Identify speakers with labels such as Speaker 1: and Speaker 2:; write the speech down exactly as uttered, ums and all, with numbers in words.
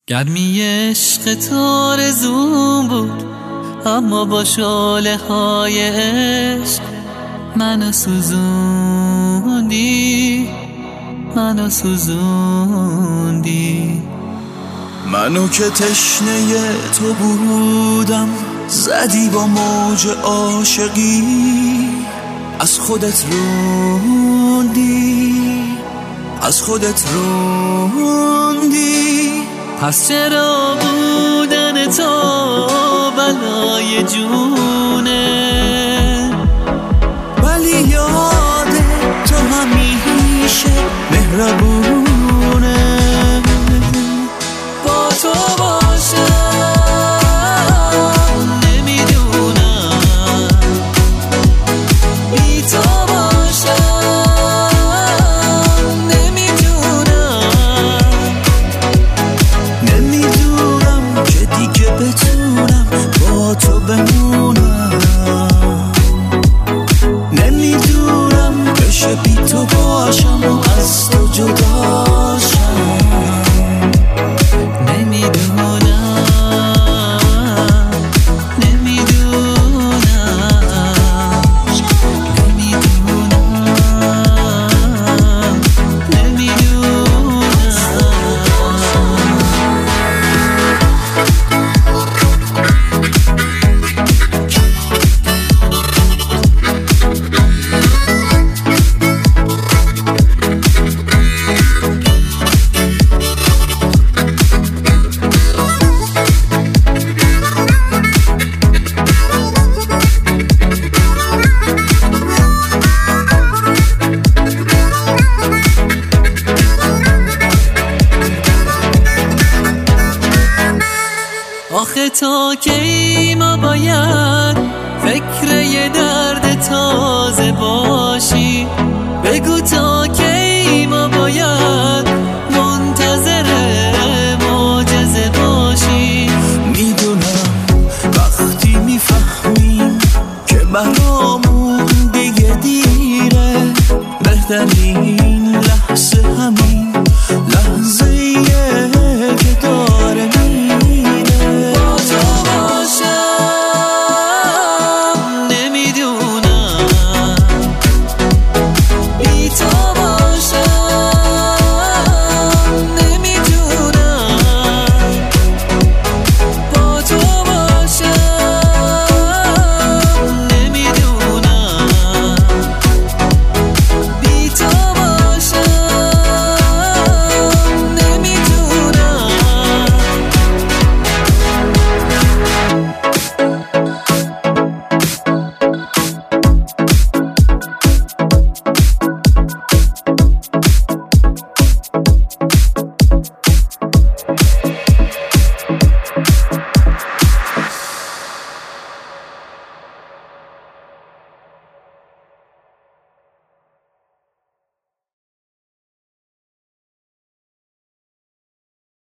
Speaker 1: گرمی عشق تو آرزوم بود، اما با شعله های عشق منو سوزوندی، منو سوزوندی.
Speaker 2: منو که تشنه تو بودم، زدی با موج عاشقی، از خودت روندی، از خودت روندی.
Speaker 1: پس چرا بودن تو بلای جونه،
Speaker 2: ولی یاد تو همیشه مهربونه.
Speaker 1: با تو باشم نمیدونم، بی تو باشم نمیدونم،
Speaker 2: نمیدونم که دیگه بتونم با تو بمونم، نمیدونم بشه بی تو باشم و از تو جداشم،
Speaker 1: آخه تا کی ما باید فکر یه درد تازه باشی؟ بگو تا کی